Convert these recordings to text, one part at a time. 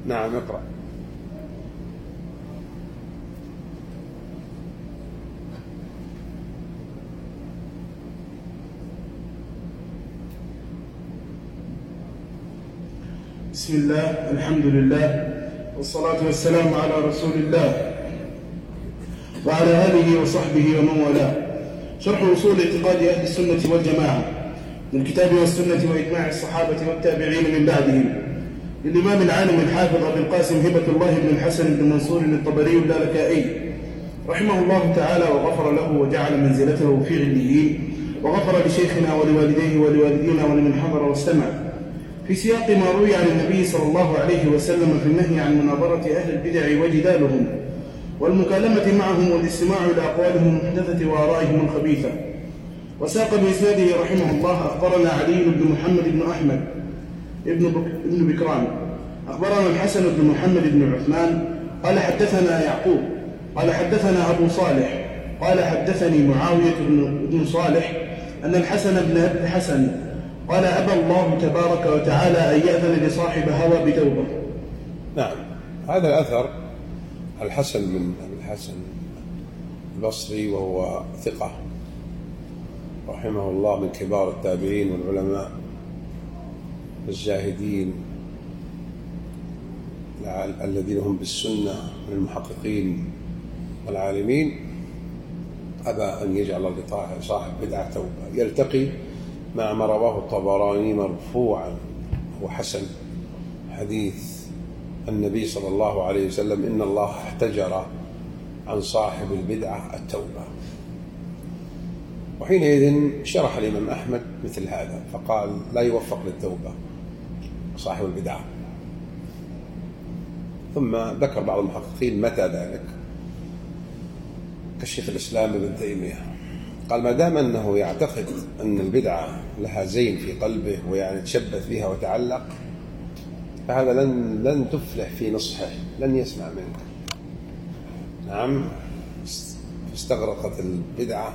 نعم اقرأ. بسم الله، الحمد لله، والصلاة والسلام على رسول الله وعلى آله وصحبه ومن والاه. شرح أصول اعتقاد أهل السنة والجماعة من الكتاب والسنة وإجماع الصحابة والتابعين من بعدهم، للإمام العالم الحافظ أبي القاسم هبة الله بن الحسن بن منصور الطبري اللالكائي رحمه الله تعالى وغفر له وجعل منزلته في عليين، وغفر لشيخنا ولوالديه ولوالدينا ولمن حضر واستمع، في سياق ما روي عن النبي صلى الله عليه وسلم في النهي عن مناظرة أهل البدع وجدالهم والمكالمة معهم والاستماع إلى أقوالهم المحدثة وآرائهم الخبيثة. وساق بإسناده رحمه الله: أخبرنا علي بن محمد بن أحمد ابن بكران أخبرنا الحسن بن محمد بن عثمان قال حدثنا يعقوب قال حدثنا أبو صالح قال حدثني معاوية بن صالح أن الحسن بن أبي الحسن قال: أبى الله تبارك وتعالى أن يأذن لصاحب هوى بتوبة. نعم، هذا الأثر الحسن بن أبي الحسن البصري وهو ثقة رحمه الله من كبار التابعين والعلماء الزاهدين الذين هم بالسنة من المحققين والعالمين، أبى أن يجعل لصاحب بدعة توبة، يلتقي مع ما رواه الطبراني مرفوعا وحسن حديث النبي صلى الله عليه وسلم: إن الله احتجر عن صاحب البدعة التوبة. وحينئذ شرح الإمام أحمد مثل هذا فقال: لا يوفق للتوبة صاحب البدعة. ثم ذكر بعض المحققين متى ذلك، كالشيخ الإسلام ابن تيمية، قال: ما دام أنه يعتقد أن البدعة لها زين في قلبه ويعني تشبث بها وتعلق، فهذا لن تفلح في نصحه، لن يسمع منك. نعم، استغرقت البدعة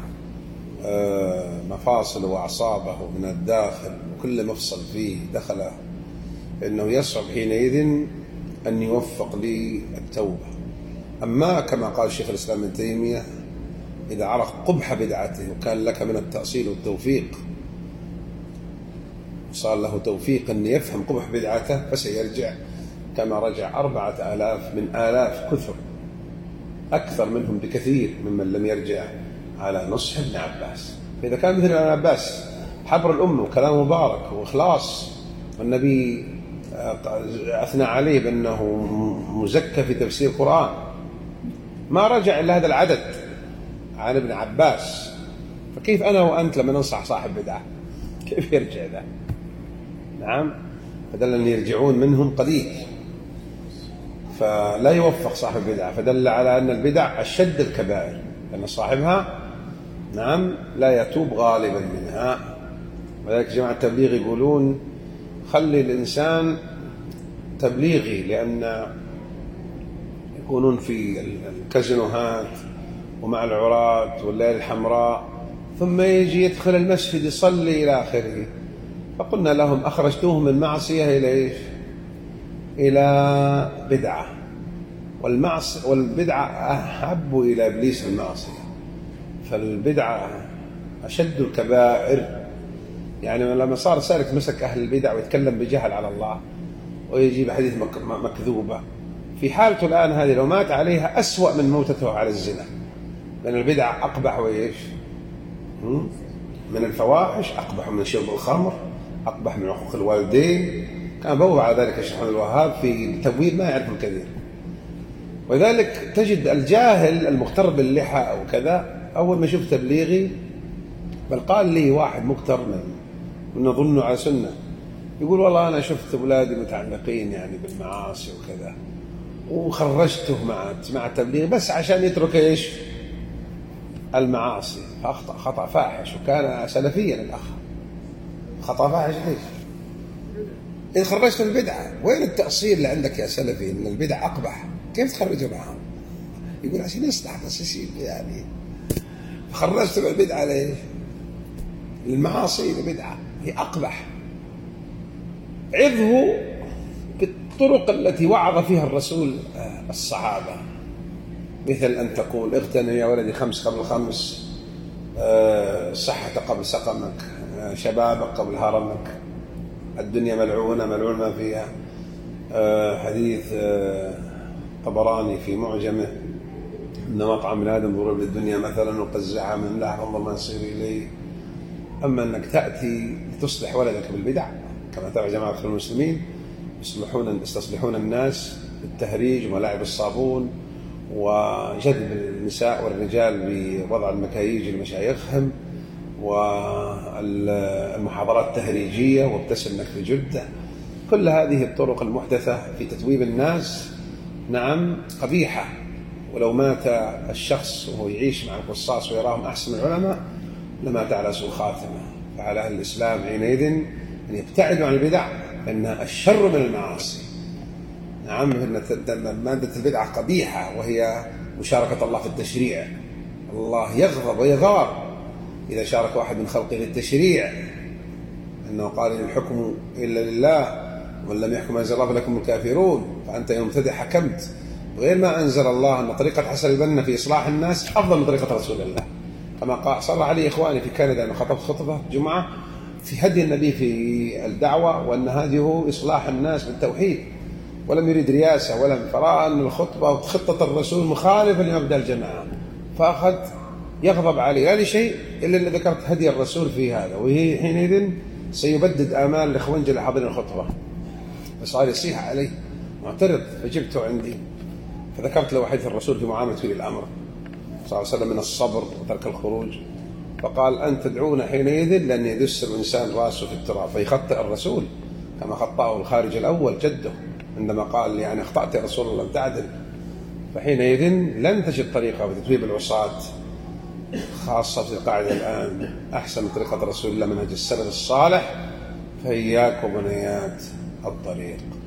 مفاصل وأعصابه من الداخل، وكل مفصل فيه دخله، إنه يصعب حينئذ أن يوفق للتوبة. أما كما قال الشيخ الإسلام ابن تيمية: إذا عرف قبح بدعته وكان لك من التأصيل والتوفيق، صار له توفيق أن يفهم قبح بدعته، فسيرجع كما رجع 4000 من آلاف كثر، أكثر منهم بكثير ممن لم يرجع على نصح ابن عباس. فإذا كان مثل ابن عباس حبر الأمة وكلام مبارك وإخلاص، والنبي أثنى عليه بأنه مزكى في تفسير القرآن، ما رجع إلا هذا العدد عن ابن عباس، فكيف أنا وأنت لما ننصح صاحب بدعة كيف يرجع ذا؟ نعم، فدل أن يرجعون منهم قليل، فلا يوفق صاحب بدعة، فدل على أن البدع أشد الكبائر، لأن صاحبها نعم لا يتوب غالبا منها. وذلك جماعة التبليغ يقولون: خلي الإنسان تبليغي، لأن يكونون في الكازينوهات ومع العراة والليل الحمراء، ثم يجي يدخل المسجد يصلي إلى آخره. فقلنا لهم: أخرجتوهم من معصية إلى إيش؟ إلى بدعة، والبدعة أحب إلى إبليس المعصية، فالبدعة أشد الكبائر. يعني لما صار سالك مسك أهل البدع ويتكلم بجهل على الله ويجيب حديث مكذوبة، في حالته الآن هذه لو مات عليها أسوأ من موتته على الزنا، لأن البدع أقبح وإيش من الفواحش، أقبح من شرب الخمر، أقبح من عقوق الوالدين. كان بوب على ذلك الشيخ محمد الوهاب في تبويب ما يعرف الكثير. ولذلك تجد الجاهل المغتر باللحى أو كذا، أول ما يشوف تبليغي، بل قال لي واحد مغتر من نظنه على سنة، يقول: والله أنا شفت أولادي متعلقين يعني بالمعاصي وكذا، وخرجته مع التبليغ بس عشان يترك إيش؟ المعاصي. فأخطأ خطأ فاحش، وكان سلفيا الأخ. خطأ فاحش ليش؟ إذا خرجت البدعة، وين التأصيل اللي عندك يا سلفي إن البدع أقبح؟ كيف تخرجه معهم؟ يقول: عشان يصلح بس يصير يعني. خرجت البدعة ليش؟ المعاصي البدعة هي أقبح. عظه الطرق التي وعظ فيها الرسول الصحابة، مثل أن تقول اغتنم يا ولدي 5 قبل 5، صحة قبل سقمك، شبابك قبل هرمك، الدنيا ملعونة ملعون ما فيها. حديث طبراني في معجمه أن مطعم آدم ضرب للدنيا مثلا وقزعها من لا فانظر ما يصير إليه. أما أنك تأتي لتصلح ولدك بالبدع كما تبع جماعة المسلمين يستصلحون الناس بالتهريج وملاعب الصابون وجذب النساء والرجال بوضع المكاييج لمشايخهم والمحاضرات التهريجية وابتسم في جدة، كل هذه الطرق المحدثة في تتويب الناس نعم قبيحة. ولو مات الشخص وهو يعيش مع القصاص ويراهم أحسن العلماء لمات على سوء خاتمة. فعلى أهل الإسلام حينئذ أن يبتعدوا عن البدع فإنها الشر من المعاصي. نعم، مادة البدعة قبيحة وهي مشاركة الله في التشريع. الله يغضب ويغار إذا شارك واحد من خلقه في التشريع، أنه قال إن الحكم إلا لله ومن لم يحكم أنزل الله فلكم الكافرون. فأنت يوم ابتدع حكمت غير ما أنزل الله أن طريقة حسن البنا في إصلاح الناس أفضل من طريقة رسول الله، كما صرح علي إخواني في كندا أن خطبت خطبة جمعة في هدي النبي في الدعوة وأن هذه إصلاح الناس بالتوحيد، ولم يريد رياسة ولم، فرأى أن الخطبة وخطة الرسول مخالفة لمبدأ الجماعة فأخذ يغضب علي لا لشيء إلا أن ذكرت هدي الرسول في هذا، وهي حينئذ سيبدد آمال الإخوان اللي حاضرين الخطبة. فصار يصيح علي معترض فجبته عندي فذكرت له حديث الرسول في معاملة ولي الأمر صلى الله عليه وسلم من الصبر وترك الخروج، فقال أن تدعون حينئذ لأن يدس الإنسان رأسه في التراب فيخطئ الرسول كما خطأه الخارج الأول جده عندما قال يعني أخطأت يا رسول الله لم تعدل. فحينئذ لن تجد طريقة في تتويب العصاة خاصة في القاعدة الآن أحسن من طريقة رسول الله منهج السلف الصالح، فإياكم ونيات الطريق.